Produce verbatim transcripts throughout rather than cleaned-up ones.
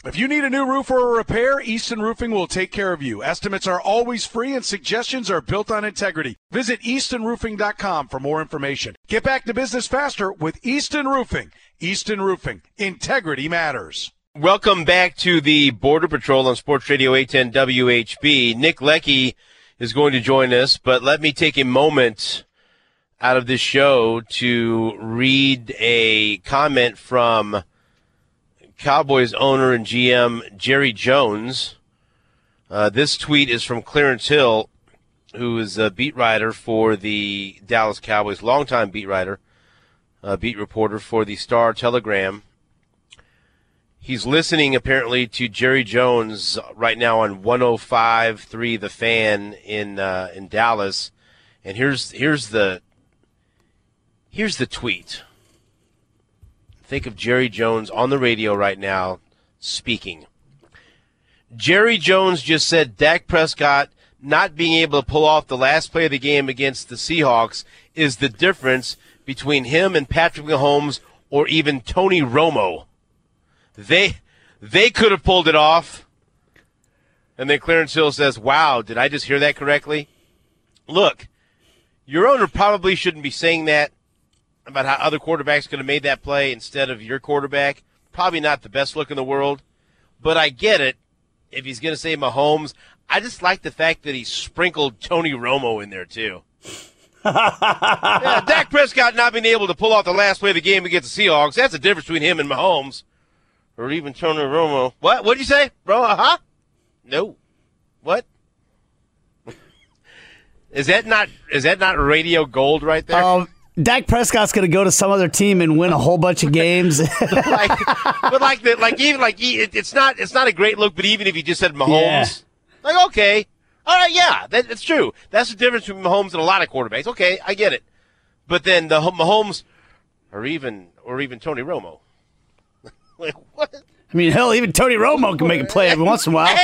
If you need a new roof or a repair, Easton Roofing will take care of you. Estimates are always free and suggestions are built on integrity. Visit easton roofing dot com for more information. Get back to business faster with Easton Roofing. Easton Roofing. Integrity matters. Welcome back to the Border Patrol on Sports Radio eight ten W H B. Nick Leckey is going to join us, but let me take a moment out of this show to read a comment from Cowboys owner and G M Jerry Jones. Uh, this tweet is from Clarence Hill, who is a beat writer for the Dallas Cowboys, longtime beat writer, uh, beat reporter for the Star Telegram. He's listening apparently to Jerry Jones right now on one oh five point three The Fan in uh, in Dallas, and here's here's the here's the tweet. Think of Jerry Jones on the radio right now speaking. Jerry Jones just said Dak Prescott not being able to pull off the last play of the game against the Seahawks is the difference between him and Patrick Mahomes or even Tony Romo. They they could have pulled it off. And then Clarence Hill says, wow, did I just hear that correctly? Look, your owner probably shouldn't be saying that about how other quarterbacks could have made that play instead of your quarterback. Probably not the best look in the world, but I get it. If he's going to say Mahomes, I just like the fact that he sprinkled Tony Romo in there too. Yeah, Dak Prescott not being able to pull off the last play of the game against the Seahawks, that's the difference between him and Mahomes. Or even Tony Romo. What? What'd you say? Bro, uh-huh? No. What? Is that not is that not radio gold right there? Um, Dak Prescott's going to go to some other team and win a whole bunch of games. like, but like the, like even like it, it's not it's not a great look. But even if you just said Mahomes, yeah. like okay, all right, yeah, that, that's true. That's the difference between Mahomes and a lot of quarterbacks. Okay, I get it. But then the Mahomes, or even or even Tony Romo, like what? I mean, hell, even Tony Romo can make a play every once in a while.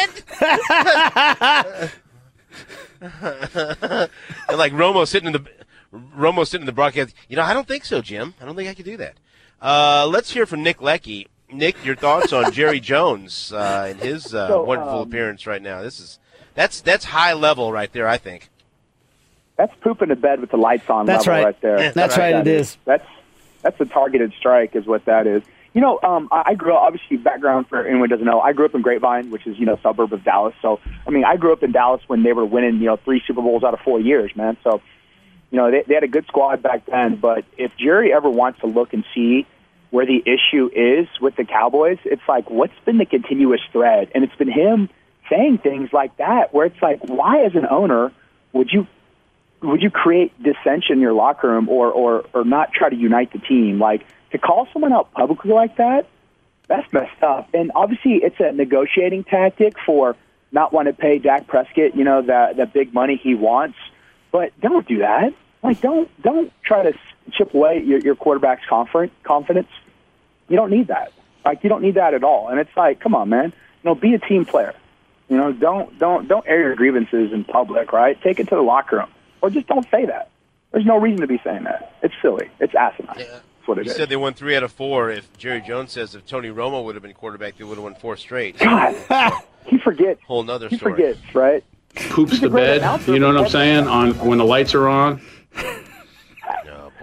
And like Romo sitting in the. Romo sitting in the broadcast. You know, I don't think so, Jim. I don't think I could do that. Uh, let's hear from Nick Leckey. Nick, your thoughts on Jerry Jones uh, and his uh, so, wonderful um, appearance right now. This is that's that's high level right there, I think. That's poop in the bed with the lights on that's level right. right there. Yeah, that's right, that it is. is. That's that's a targeted strike is what that is. You know, um, I, I grew up, obviously, background for anyone who doesn't know, I grew up in Grapevine, which is, you know, suburb of Dallas. So, I mean, I grew up in Dallas when they were winning, you know, three Super Bowls out of four years, man. So, you know, they, they had a good squad back then, but if Jerry ever wants to look and see where the issue is with the Cowboys, it's like, what's been the continuous thread? And it's been him saying things like that, where it's like, why as an owner would you would you create dissension in your locker room or, or, or not try to unite the team? Like, to call someone out publicly like that, that's messed up. And obviously it's a negotiating tactic for not wanting to pay Dak Prescott, you know, the, the big money he wants. But don't do that. Like, don't don't try to chip away your, your quarterback's confidence. You don't need that. Like, you don't need that at all. And it's like, come on, man. You know, be a team player. You know, don't don't don't air your grievances in public, right? Take it to the locker room, or just don't say that. There's no reason to be saying that. It's silly. It's asinine. Yeah. That's what it you is. said they won three out of four. If Jerry Jones says if Tony Romo would have been quarterback, they would have won four straight. God, he forgets. Whole nother he story. He forgets, right? Poops the bed. You know what I'm saying? On when the lights are on. No,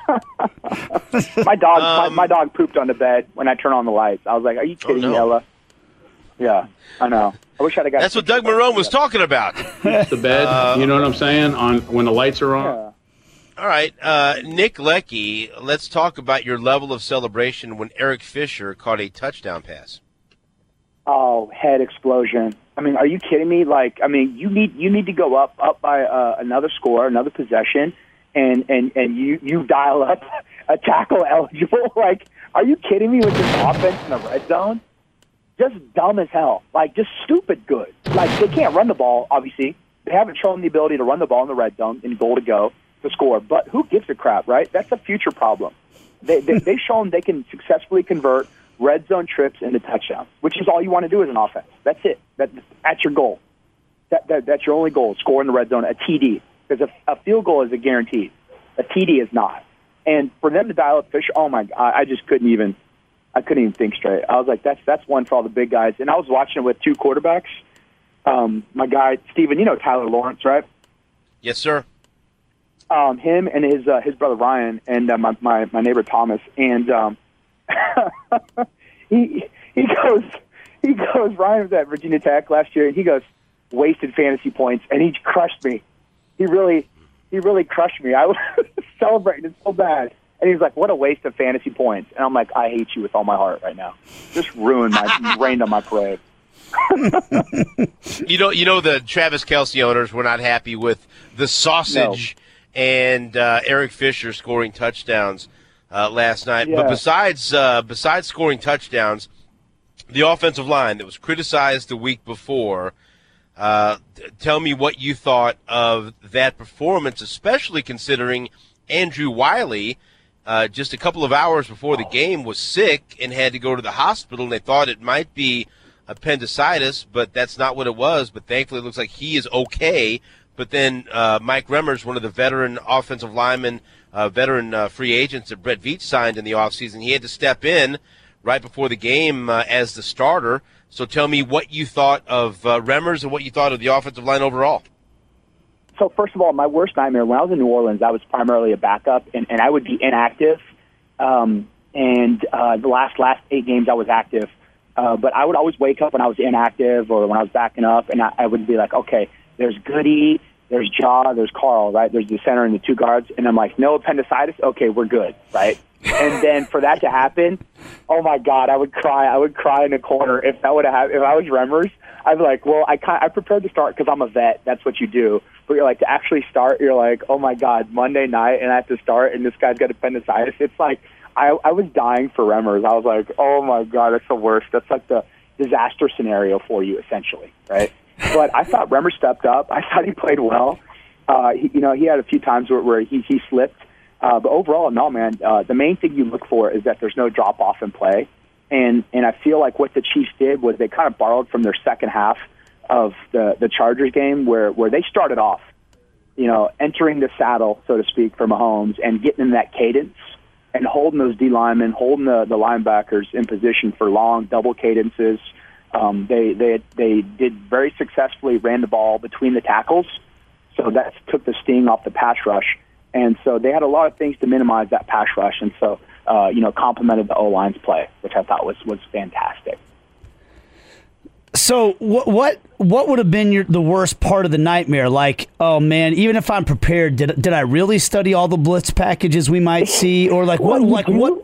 boy. my dog, um, my, my dog pooped on the bed when I turned on the lights. I was like, "Are you kidding oh no. me, Ella?" Yeah, I know. I wish I'd have got. That's what Doug Marrone was talking about. Poops the bed. Uh, you know what I'm saying? On when the lights are on. Yeah. All right, uh, Nick Leckey, let's talk about your level of celebration when Eric Fisher caught a touchdown pass. Oh, head explosion. I mean, are you kidding me? Like, I mean, you need you need to go up up by uh, another score, another possession, and, and, and you, you dial up a tackle eligible. Like, are you kidding me with this offense in the red zone? Just dumb as hell. Like, just stupid good. Like, they can't run the ball, obviously. They haven't shown the ability to run the ball in the red zone in goal to go to score. But who gives a crap, right? That's a future problem. They, they, they've shown they can successfully convert red zone trips into touchdowns, which is all you want to do as an offense. That's it. That, that's your goal. That, that, that's your only goal, score in the red zone, a T D. Because a, a field goal is a guaranteed. A T D is not. And for them to dial up Fisher, oh, my God, I just couldn't even I couldn't even think straight. I was like, that's that's one for all the big guys. And I was watching it with two quarterbacks. Um, my guy, Steven, you know Tyler Lawrence, right? Yes, sir. Um, him and his uh, his brother Ryan and uh, my, my my neighbor Thomas. And um, he he goes he goes. Ryan was at Virginia Tech last year, and he goes wasted fantasy points, and he crushed me. He really he really crushed me. I was celebrating so bad. And he's like, what a waste of fantasy points. And I'm like, I hate you with all my heart right now. Just ruined my, rained on my parade. you know, you know, the Travis Kelce owners were not happy with the sausage no. and uh, Eric Fisher scoring touchdowns uh, last night. Yeah. But besides, uh, besides scoring touchdowns, the offensive line that was criticized the week before, uh, tell me what you thought of that performance, especially considering Andrew Wiley, Uh, just a couple of hours before the game, was sick and had to go to the hospital, and they thought it might be appendicitis, but that's not what it was. But thankfully, it looks like he is okay. But then uh, Mike Remmers, one of the veteran offensive linemen, uh, veteran uh, free agents that Brett Veach signed in the offseason, he had to step in right before the game uh, as the starter. So tell me what you thought of uh, Remmers and what you thought of the offensive line overall. So first of all, my worst nightmare, when I was in New Orleans, I was primarily a backup, and, and I would be inactive. Um, and uh, the last last eight games I was active. Uh, but I would always wake up when I was inactive or when I was backing up, and I, I would be like, okay, there's Goody, there's Jaw, there's Carl, right? There's the center and the two guards. And I'm like, no appendicitis? Okay, we're good, right? And then for that to happen, oh, my God, I would cry. I would cry in a corner if that would have happened. If I was Remmers, I'd be like, well, I kind I prepared to start because I'm a vet. That's what you do. But you're like, to actually start, you're like, oh, my God, Monday night, and I have to start, and this guy's got appendicitis. It's like I, I was dying for Remmers. I was like, oh, my God, that's the worst. That's like the disaster scenario for you, essentially, right? But I thought Remmers stepped up. I thought he played well. Uh, he, you know, he had a few times where, where he, he slipped. Uh, but overall, no, man, uh, the main thing you look for is that there's no drop-off in play. And and I feel like what the Chiefs did was they kind of borrowed from their second half of the, the Chargers game where, where they started off, you know, entering the saddle, so to speak, for Mahomes and getting in that cadence and holding those D linemen, holding the, the linebackers in position for long double cadences. Um, they, they, they did very successfully, ran the ball between the tackles, so that took the sting off the pass rush. And so they had a lot of things to minimize that pass rush, and so, uh, you know, complemented the O-line's play, which I thought was, was fantastic. So what what what would have been your, the worst part of the nightmare? Like, oh man, even if I'm prepared, did did I really study all the blitz packages we might see, or like what like what?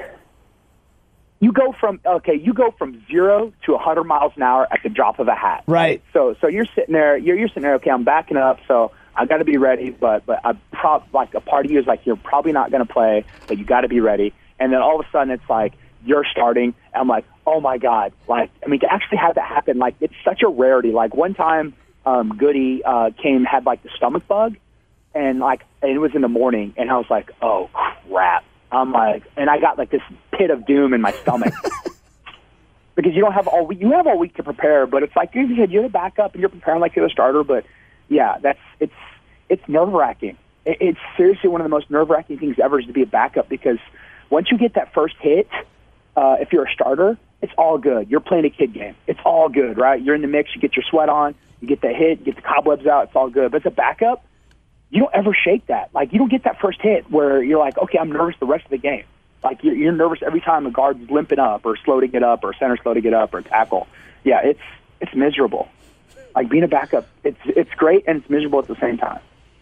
You go from okay, you go from zero to a hundred miles an hour at the drop of a hat. Right. right? So so you're sitting there, you're you're sitting there. Okay, I'm backing up, so I got to be ready. But but I prob like a part of you is like you're probably not going to play, but you got to be ready. And then all of a sudden it's like you're starting. And I'm like, oh my God! Like I mean, to actually have that happen, like it's such a rarity. Like one time, um, Goody uh, came had like the stomach bug, and like and it was in the morning, and I was like, oh crap! I'm like, and I got like this pit of doom in my stomach. Because you don't have all week, you have all week to prepare, but it's like you said, you're the backup and you're preparing like you're the starter. But yeah, that's it's it's nerve wracking. It, it's seriously one of the most nerve wracking things ever is to be a backup, because once you get that first hit, uh, if you're a starter, it's all good. You're playing a kid game. It's all good, right? You're in the mix. You get your sweat on. You get the hit. You get the cobwebs out. It's all good. But as a backup, you don't ever shake that. Like you don't get that first hit where you're like, okay, I'm nervous the rest of the game. Like you're, you're nervous every time a guard's limping up or slow to get up or center slow to get up or tackle. Yeah, it's it's miserable. Like being a backup, it's it's great and it's miserable at the same time.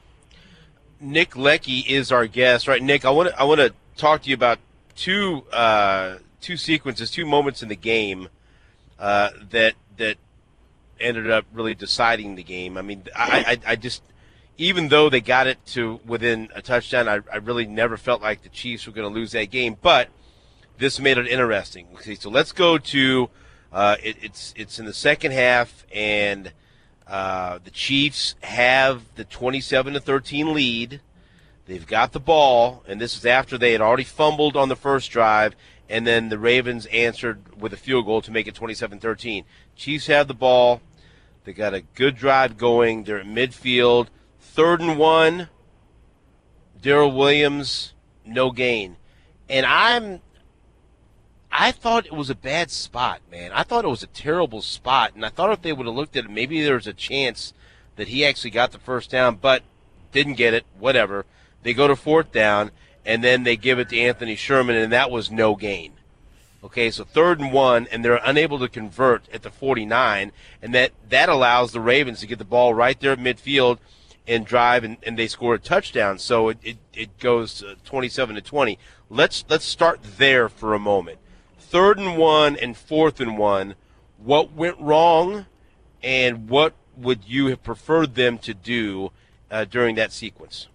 Nick Leckey is our guest, right? Nick, I want to I want to talk to you about two uh, two sequences, two moments in the game uh, that that ended up really deciding the game. I mean, I I, I just. Even though they got it to within a touchdown, I, I really never felt like the Chiefs were going to lose that game. But this made it interesting. Okay, so let's go to uh, it, it's it's in the second half, and uh, the Chiefs have the twenty-seven to thirteen lead. They've got the ball, and this is after they had already fumbled on the first drive, and then the Ravens answered with a field goal to make it twenty-seven thirteen. Chiefs have the ball. They got a good drive going. They're at midfield. Third and one, Darrell Williams, no gain. And I'm I thought it was a bad spot, man. I thought it was a terrible spot, and I thought if they would have looked at it, maybe there was a chance that he actually got the first down, but didn't get it, whatever. They go to fourth down, and then they give it to Anthony Sherman, and that was no gain. Okay, so third and one, and they're unable to convert at the forty-nine, and that, that allows the Ravens to get the ball right there at midfield and drive, and, and they score a touchdown. So it, it, it goes twenty-seven to twenty. Let's let's start there for a moment. Third and one and fourth and one, what went wrong, and what would you have preferred them to do uh, during that sequence?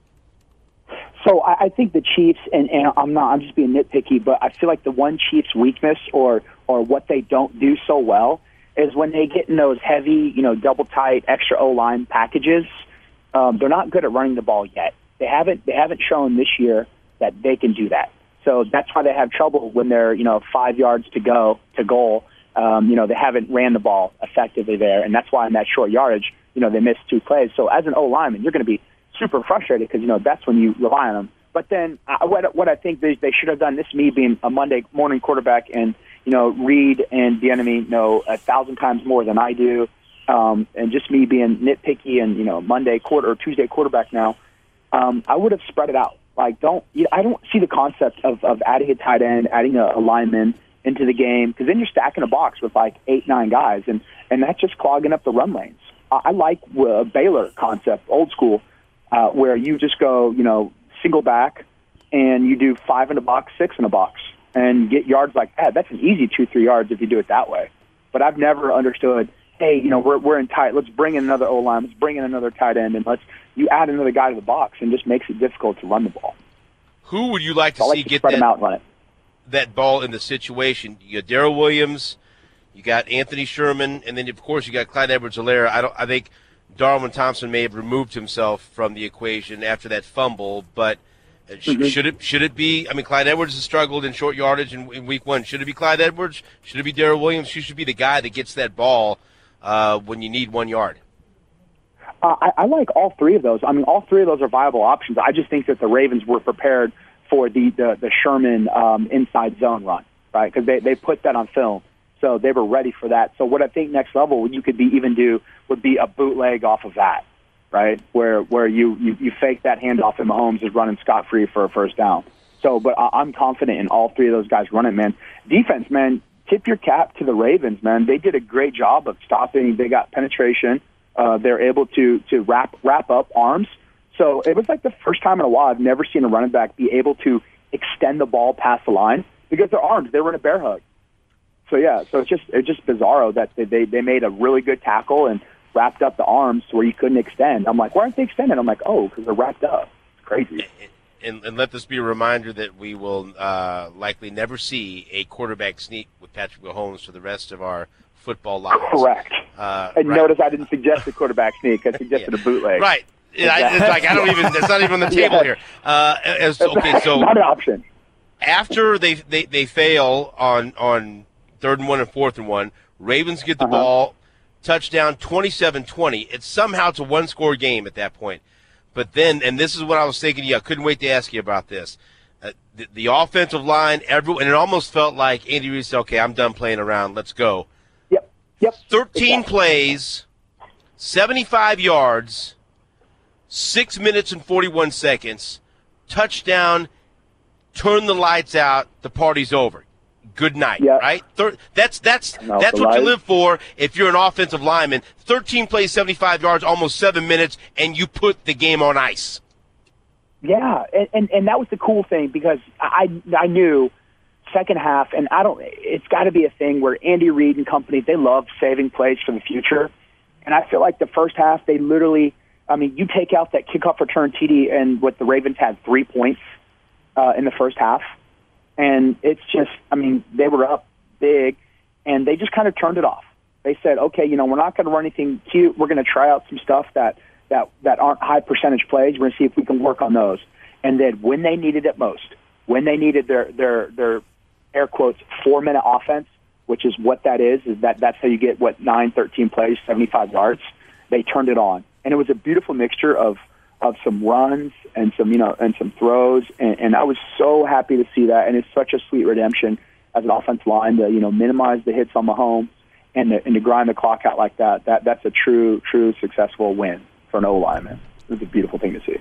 So I, I think the Chiefs, and, and I'm not, I'm just being nitpicky, but I feel like the one Chiefs' weakness or or what they don't do so well is when they get in those heavy, you know, double tight, extra O-line packages. Um, they're not good at running the ball yet. They haven't they haven't shown this year that they can do that. So that's why they have trouble when they're, you know, five yards to go to goal. Um, you know, they haven't ran the ball effectively there, and that's why in that short yardage, you know, they missed two plays. So as an O-lineman, you're going to be super frustrated because, you know, that's when you rely on them. But then uh, what, what I think they, they should have done, this me being a Monday morning quarterback, and, you know, Reed and Bieniemy know a thousand times more than I do, um, and just me being nitpicky and, you know, Monday quarter or Tuesday quarterback now, um, I would have spread it out. Like, don't you know, I don't see the concept of, of adding a tight end, adding a, a lineman into the game, because then you're stacking a box with like eight, nine guys, and, and that's just clogging up the run lanes. I, I like uh, Baylor concept, old school, uh, where you just go, you know, single back, and you do five in a box, six in a box, and get yards like that. That's an easy two, three yards if you do it that way. But I've never understood, hey, you know, we're we're in tight. Let's bring in another O-line. Let's bring in another tight end, and let's you add another guy to the box, and just makes it difficult to run the ball. Who would you like to so see like to get spread that, them out and run it. that ball in the situation? You got Darrell Williams, you got Anthony Sherman, and then of course you got Clyde Edwards-Helaire. I don't. I think Darwin Thompson may have removed himself from the equation after that fumble, but sh- mm-hmm. should it should it be? I mean, Clyde Edwards has struggled in short yardage in, in week one. Should it be Clyde Edwards? Should it be Darrell Williams? She should be the guy that gets that ball uh, when you need one yard. Uh, I, I like all three of those. I mean, all three of those are viable options. I just think that the Ravens were prepared for the the, the Sherman um, inside zone run, right? Because they they put that on film. So they were ready for that. So what I think next level you could be even do would be a bootleg off of that, right? Where where you, you, you fake that handoff and Mahomes is running scot-free for a first down. So, but I'm confident in all three of those guys running, man. Defense, man, tip your cap to the Ravens, man. They did a great job of stopping. They got penetration. Uh, they're able to to wrap wrap up arms. So it was like the first time in a while I've never seen a running back be able to extend the ball past the line because their arms, they were in a bear hug. So, yeah, so it's just it's just bizarro that they, they made a really good tackle and wrapped up the arms to where you couldn't extend. I'm like, why aren't they extended? I'm like, oh, because they're wrapped up. It's crazy. And, and let this be a reminder that we will uh, likely never see a quarterback sneak with Patrick Mahomes for the rest of our football lives. Correct. Uh, and right. notice I didn't suggest a quarterback sneak. I suggested yeah. a bootleg. Right. Exactly. It's like I don't even. It's not even on the table yeah. here. Uh, as, okay, so not an option. After they they, they fail on on third and one and fourth and one, Ravens get the uh-huh. ball, touchdown, twenty-seven twenty. It's somehow it's a one score game at that point. But then, and this is what I was thinking. Yeah, I couldn't wait to ask you about this. Uh, the, the offensive line, everyone, and it almost felt like Andy Reid said, "Okay, I'm done playing around. Let's go." Yep. Yep. Thirteen exactly. plays, seventy-five yards. Six minutes and forty-one seconds, touchdown, turn the lights out, the party's over. Good night, yep. right? Thir- that's that's no, that's what light. you live for if you're an offensive lineman. thirteen plays, seventy-five yards, almost seven minutes, and you put the game on ice. Yeah, and, and, and that was the cool thing because I I knew second half, and I don't. It's got to be a thing where Andy Reid and company, they love saving plays for the future, and I feel like the first half they literally. I mean, you take out that kickoff return T D, and what the Ravens had three points uh, in the first half. And it's just, I mean, they were up big, and they just kind of turned it off. They said, okay, you know, we're not going to run anything cute. We're going to try out some stuff that, that, that aren't high percentage plays. We're going to see if we can work on those. And then when they needed it most, when they needed their, their, their air quotes, four-minute offense, which is what that is, is that that's how you get, what, nine, thirteen plays, seventy-five yards, they turned it on. And it was a beautiful mixture of, of some runs and some, you know, and some throws. And, and I was so happy to see that. And it's such a sweet redemption as an offensive line to, you know, minimize the hits on Mahomes and to, and to grind the clock out like that. That that's a true, true successful win for an O-lineman. It's a beautiful thing to see.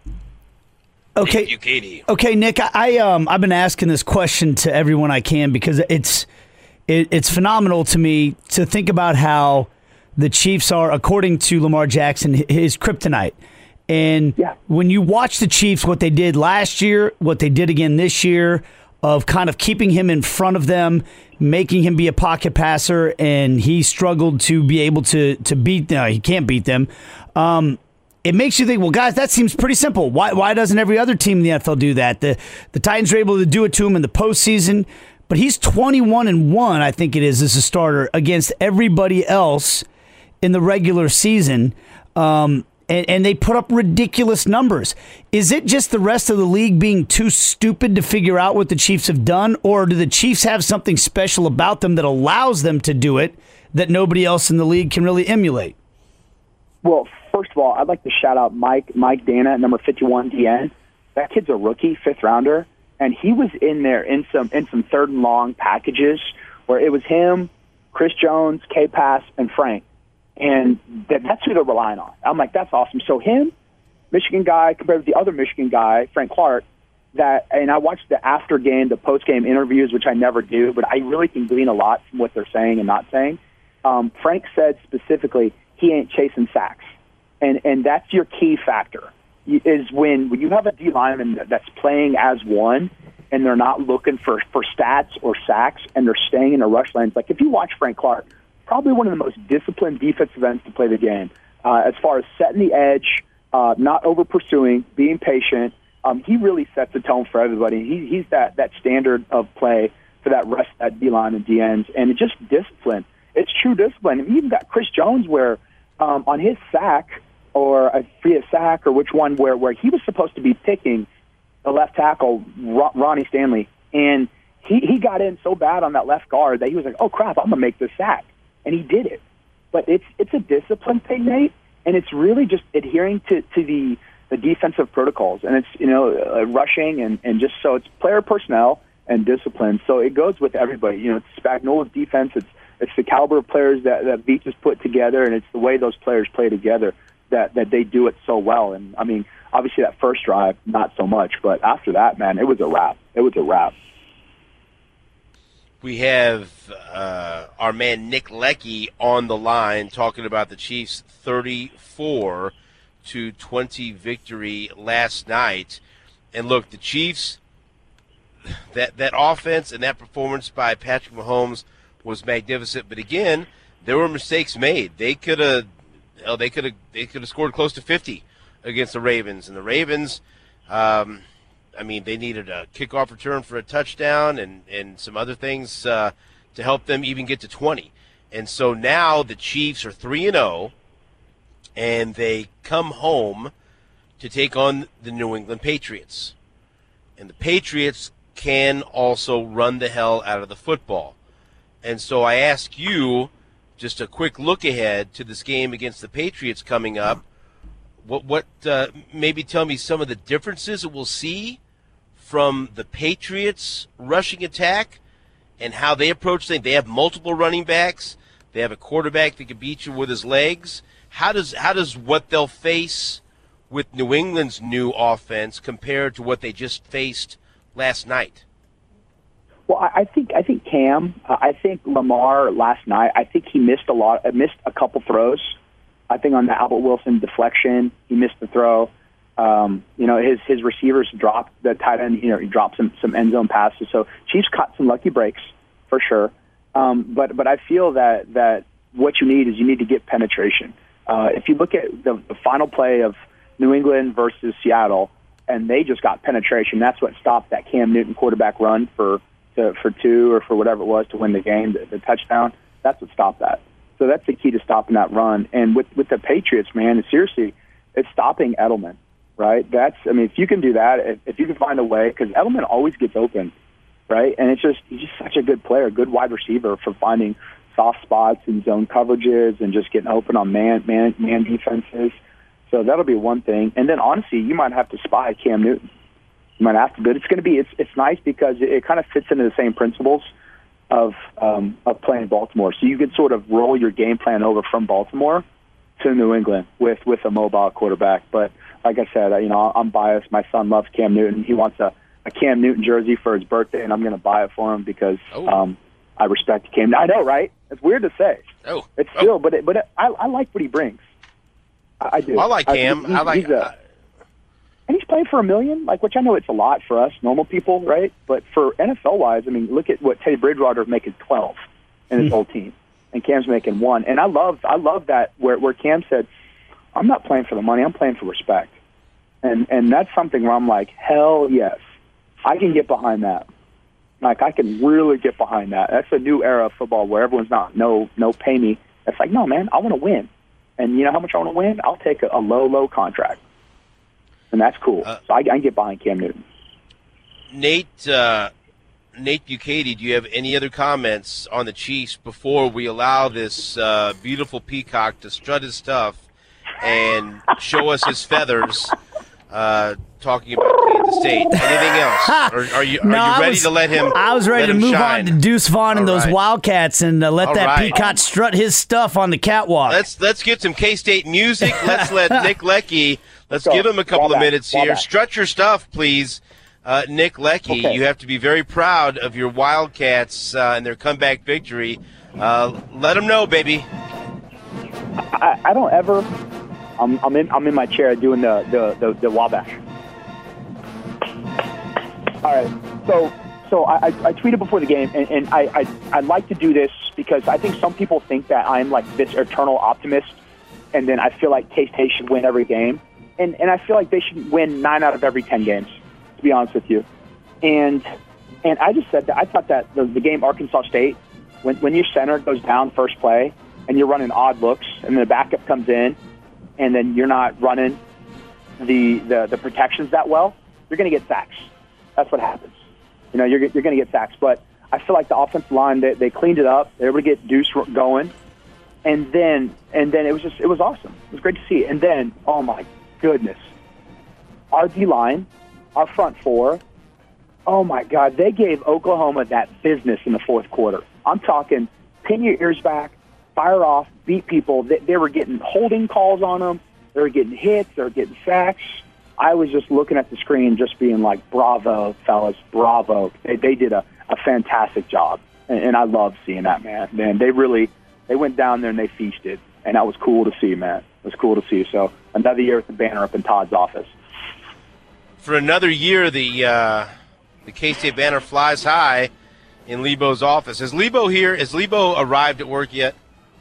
Okay, Thank you, Katie. Okay, Nick, I, I um I've been asking this question to everyone I can because it's it, it's phenomenal to me to think about how the Chiefs are, according to Lamar Jackson, his kryptonite. And yeah. when you watch the Chiefs, what they did last year, what they did again this year, of kind of keeping him in front of them, making him be a pocket passer, and he struggled to be able to to beat them. No, he can't beat them. Um, it makes you think, well, guys, that seems pretty simple. Why why doesn't every other team in the N F L do that? The the Titans are able to do it to him in the postseason, but he's twenty-one and one, I think it is, as a starter against everybody else in the regular season. Um, And, and they put up ridiculous numbers. Is it just the rest of the league being too stupid to figure out what the Chiefs have done, or do the Chiefs have something special about them that allows them to do it that nobody else in the league can really emulate? Well, first of all, I'd like to shout out Mike Mike Dana at number fifty-one D N. That kid's a rookie, fifth rounder, and he was in there in some in some third and long packages where it was him, Chris Jones, K-Pass, and Frank. And that, that's who they're relying on. I'm like, that's awesome. So him, Michigan guy, compared to the other Michigan guy, Frank Clark, that, and I watched the after game, the post game interviews, which I never do, but I really can glean a lot from what they're saying and not saying. Um, Frank said specifically, he ain't chasing sacks, and and that's your key factor. Is when when you have a D lineman that's playing as one, and they're not looking for for stats or sacks, and they're staying in the rush lanes. Like if you watch Frank Clark, probably one of the most disciplined defensive ends to play the game. Uh, as far as setting the edge, uh, not over-pursuing, being patient, um, he really sets the tone for everybody. He, he's that, that standard of play for that rest, that D-line and D Ns, and it's just discipline. It's true discipline. And you even got Chris Jones where um, on his sack, or a free sack, or which one, where, where he was supposed to be picking the left tackle, Ron, Ronnie Stanley, and he, he got in so bad on that left guard that he was like, oh, crap, I'm going to make this sack. And he did it. But it's it's a discipline thing, Nate, and it's really just adhering to, to the, the defensive protocols. And it's, you know, uh, rushing and, and just so it's player personnel and discipline. So it goes with everybody. You know, it's Spagnuolo's defense. It's it's the caliber of players that, that Veach has put together, and it's the way those players play together that, that they do it so well. And, I mean, obviously that first drive, not so much. But after that, man, it was a wrap. It was a wrap. We have uh, our man Nick Leckey on the line talking about the Chiefs' thirty-four to twenty victory last night. And look, the Chiefs, that that offense and that performance by Patrick Mahomes was magnificent. But again, there were mistakes made. They could have, they could have, they could have scored close to fifty against the Ravens, and the Ravens. Um, I mean, they needed a kickoff return for a touchdown and, and some other things uh, to help them even get to twenty. And so now the Chiefs are three and oh, and they come home to take on the New England Patriots. And the Patriots can also run the hell out of the football. And so I ask you, just a quick look ahead to this game against the Patriots coming up. What, what uh, maybe tell me some of the differences that we'll see from the Patriots' rushing attack and how they approach things. They have multiple running backs. They have a quarterback that can beat you with his legs. How does how does what they'll face with New England's new offense compare to what they just faced last night? Well, I think I think Cam. Uh, I think Lamar last night. I think he missed a lot. Uh, missed a couple throws. I think on the Albert Wilson deflection, he missed the throw. Um, you know, his his receivers dropped the tight end. You know, he dropped some some end zone passes. So Chiefs caught some lucky breaks for sure. Um, but but I feel that that what you need is you need to get penetration. Uh, if you look at the, the final play of New England versus Seattle, and they just got penetration, that's what stopped that Cam Newton quarterback run for to, for two or for whatever it was to win the game, the, the touchdown. That's what stopped that. So that's the key to stopping that run. And with with the Patriots, man, seriously, it's stopping Edelman. Right? That's, I mean, if you can do that, if, if you can find a way, because Edelman always gets open, right? And it's just, he's just such a good player, good wide receiver for finding soft spots and zone coverages and just getting open on man, man, man defenses. So that'll be one thing. And then honestly, you might have to spy Cam Newton. You might have to, but it's going to be, it's, it's nice because it, it kind of fits into the same principles of um, of playing Baltimore. So you could sort of roll your game plan over from Baltimore to New England with, with a mobile quarterback. But like I said, you know, I'm biased. My son loves Cam Newton. He wants a, a Cam Newton jersey for his birthday, and I'm going to buy it for him because oh. um, I respect Cam. I know, right? It's weird to say. Oh, it's still, oh. but it, but it, I, I like what he brings. I, I do. I like Cam. I, I like. he's a, and he's playing for a million, like which I know it's a lot for us normal people, right? But for N F L wise, I mean, look at what Teddy Bridgewater is making twelve in his whole team, and Cam's making one. And I love, I love that where where Cam said, "I'm not playing for the money. I'm playing for respect," and and that's something where I'm like, hell yes, I can get behind that. Like I can really get behind that. That's a new era of football where everyone's not no no pay me. It's like, no man, I want to win, and you know how much I want to win? I'll take a, a low low contract. And that's cool. Uh, so I, I can get behind Cam Newton. Nate, uh, Nate Bukaty, do you have any other comments on the Chiefs before we allow this uh, beautiful peacock to strut his stuff and show us his feathers? Uh, talking about Kansas State. Anything else? Or are you are no, you ready was, to let him? I was ready to move shine? on to Deuce Vaughn and All those right. Wildcats and uh, let All that right. peacock strut his stuff on the catwalk. Let's let's get some K-State music. Let's let Nick Leckie. Let's Go. give him a couple Ball of back. minutes Ball here. back. Strut your stuff, please, uh, Nick Leckie. Okay. You have to be very proud of your Wildcats uh, and their comeback victory. Uh, let them know, baby. I, I don't ever. I'm, I'm in. I'm in my chair doing the the the, the Wabash. All right. So so I, I, I tweeted before the game, and, and I, I I like to do this because I think some people think that I'm like this eternal optimist, and then I feel like K-State should win every game, and and I feel like they should win nine out of every ten games, to be honest with you, and and I just said that I thought that the, the game Arkansas State, when when your center goes down first play and you're running odd looks, and the backup comes in, and then you're not running the the, the protections that well, you're going to get sacks. That's what happens. You know, you're you're going to get sacks. But I feel like the offensive line, they, they cleaned it up. They were able to get Deuce going, and then and then it was just it was awesome. It was great to see. And then, oh my goodness, our D line, our front four, oh my God, they gave Oklahoma that business in the fourth quarter. I'm talking, pin your ears back, fire off, beat people. They, they were getting holding calls on them. They were getting hits. They were getting sacks. I was just looking at the screen, just being like, bravo, fellas, bravo. They, they did a, a fantastic job, and, and I love seeing that, man. Man, they really, they went down there and they feasted, and that was cool to see, man. It was cool to see. So another year with the banner up in Todd's office. For another year, the uh, the K-State banner flies high in Lebo's office. Is Lebo here? Has Lebo arrived at work yet?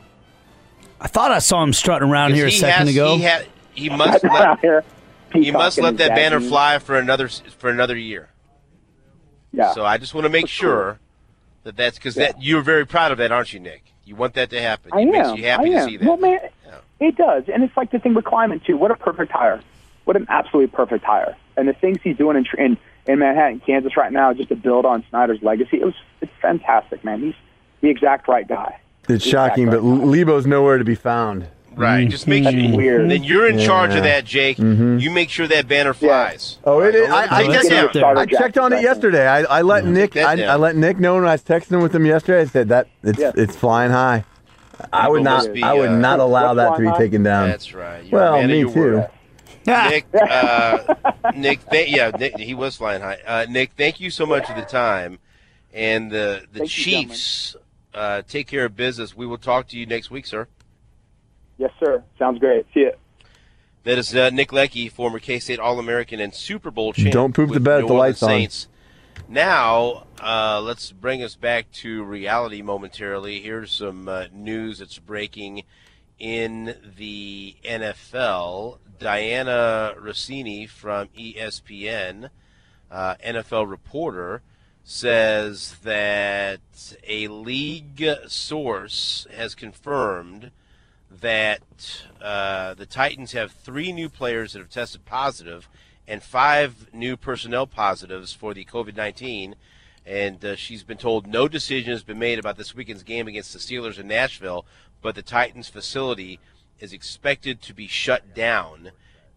I thought I saw him strutting around here a he second has, ago. He, ha- he must let, here, he must let that banner daddy. fly for another for another year. Yeah. So I just want to make That's sure cool. that that's because Yeah. that you're very proud of that, aren't you, Nick? You want that to happen. I It makes am. you happy I to am. see that. Well, man, Yeah. it does, and it's like the thing with Kleiman too. What a perfect hire! What an absolutely perfect hire! And the things he's doing in in, in Manhattan, Kansas, right now, just to build on Snyder's legacy, it was it's fantastic, man. He's the exact right guy. It's The shocking, exact but right guy. Lebo's nowhere to be found. Right. Just make That's sure. weird. Then you're in charge of Yeah. that, Jake. You make sure that banner flies. Oh, it is. Don't let I, I, him Let's take checked, it get down. there. I checked on it yesterday. I, I let Nick. Take that I, down. I let Nick know when I was texting with him yesterday. I said that it's Yeah. it's flying high. I would Lebo not. must be, I would uh, not allow What's that to flying be high? taken down. That's right. You're a Well, man of me your too. word. Nick, uh, Nick, th- yeah, Nick, he was flying high. Uh, Nick, thank you so much for the time. And the the Thank you, Chiefs uh, take care of business. We will talk to you next week, sir. Yes, sir. Sounds great. See you. That is uh, Nick Leckie, former K-State All-American and Super Bowl champ. Don't poop the with bed New if the Orleans light's on. Saints. Now, uh, let's bring us back to reality momentarily. Here's some uh, news that's breaking in the N F L. Diana Rossini from E S P N, uh, N F L reporter, says that a league source has confirmed that uh, the Titans have three new players that have tested positive and five new personnel positives for the COVID nineteen. And uh, she's been told no decision has been made about this weekend's game against the Steelers in Nashville, but the Titans facility is expected to be shut down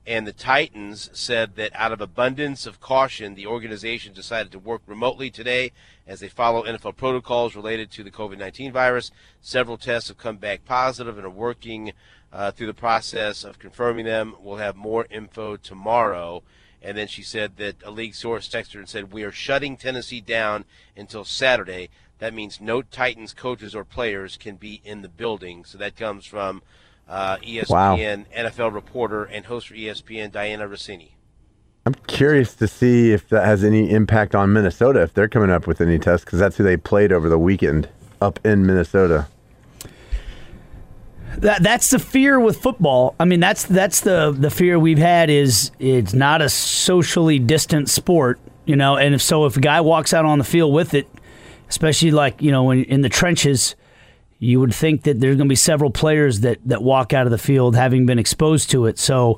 And the Titans said that out of abundance of caution, the organization decided to work remotely today as they follow N F L protocols related to the covid nineteen virus. Several tests have come back positive and are working uh, through the process of confirming them. We'll have more info tomorrow. And then she said that a league source texted her and said, we are shutting Tennessee down until Saturday. That means no Titans coaches or players can be in the building. So that comes from uh, E S P N, wow. N F L reporter, and host for E S P N, Diana Rossini. I'm curious to see if that has any impact on Minnesota, if they're coming up with any tests, because that's who they played over the weekend up in Minnesota. That that's the fear with football. I mean, that's that's the, the fear we've had is it's not a socially distant sport, you know, and if so if a guy walks out on the field with it, especially like, you know, when in the trenches, you would think that there's going to be several players that, that walk out of the field having been exposed to it. So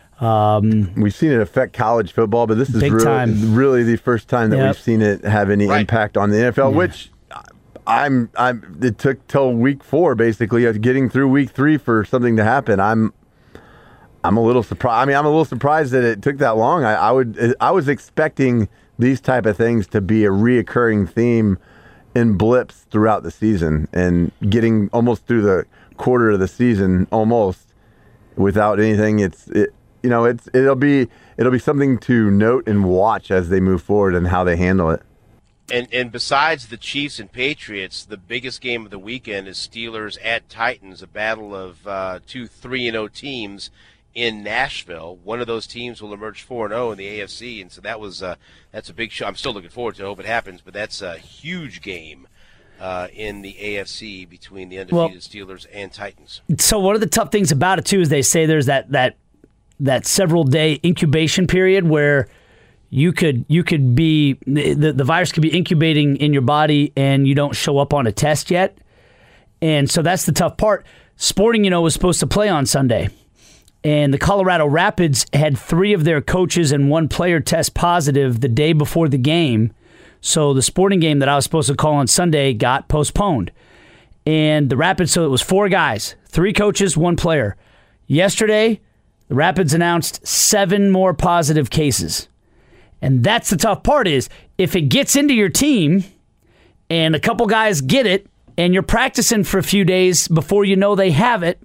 um, we've seen it affect college football, but this is really, really the first time that yep. we've seen it have any right. impact on the N F L, yeah. which I'm I'm it took till week four basically getting through week three for something to happen. I'm I'm a little surprised. I mean, I'm a little surprised that it took that long. I, I would I was expecting these type of things to be a reoccurring theme in blips throughout the season, and getting almost through the quarter of the season almost without anything. It's it you know it's it'll be it'll be something to note and watch as they move forward and how they handle it. And and besides the Chiefs and Patriots, the biggest game of the weekend is Steelers at Titans, a battle of uh, two three and oh teams in Nashville. One of those teams will emerge four and oh in the A F C, and so that was uh, that's a big show. I'm still looking forward to it. I hope it happens, but that's a huge game uh, in the A F C between the undefeated well, Steelers and Titans. So one of the tough things about it, too, is they say there's that that that several-day incubation period where You could you could be the the virus could be incubating in your body and you don't show up on a test yet, and so that's the tough part. Sporting, you know, was supposed to play on Sunday, and the Colorado Rapids had three of their coaches and one player test positive the day before the game, so the Sporting game that I was supposed to call on Sunday got postponed, and the Rapids. So it was four guys, three coaches, one player. Yesterday, the Rapids announced seven more positive cases. And that's the tough part is if it gets into your team and a couple guys get it and you're practicing for a few days before you know they have it,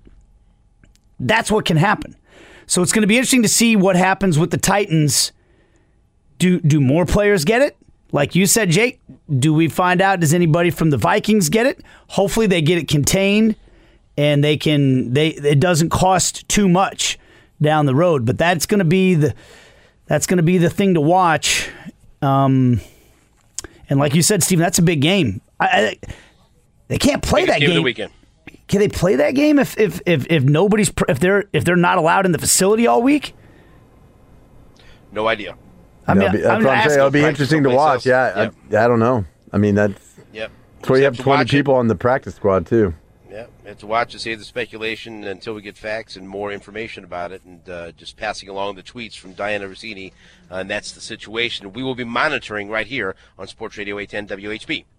that's what can happen. So it's going to be interesting to see what happens with the Titans. Do do more players get it? Like you said, Jake, do we find out, does anybody from the Vikings get it? Hopefully they get it contained and they can they it doesn't cost too much down the road. But that's going to be the That's going to be the thing to watch. Um, and like you said, Stephen, that's a big game. I, I, they can't play Biggest that game. game. Of the weekend. Can they play that game if if if, if nobody's if they're if they're not allowed in the facility all week? No idea. I mean, be, that's I'm what I'm saying. It'll be interesting to watch. Yeah, yep. I, I don't know. I mean, that's yep. that's where you have twenty people it. on the practice squad too. Yeah, and to watch and see the speculation until we get facts and more information about it, and uh, just passing along the tweets from Diana Rossini, uh, and that's the situation. We will be monitoring right here on Sports Radio eight ten W H B.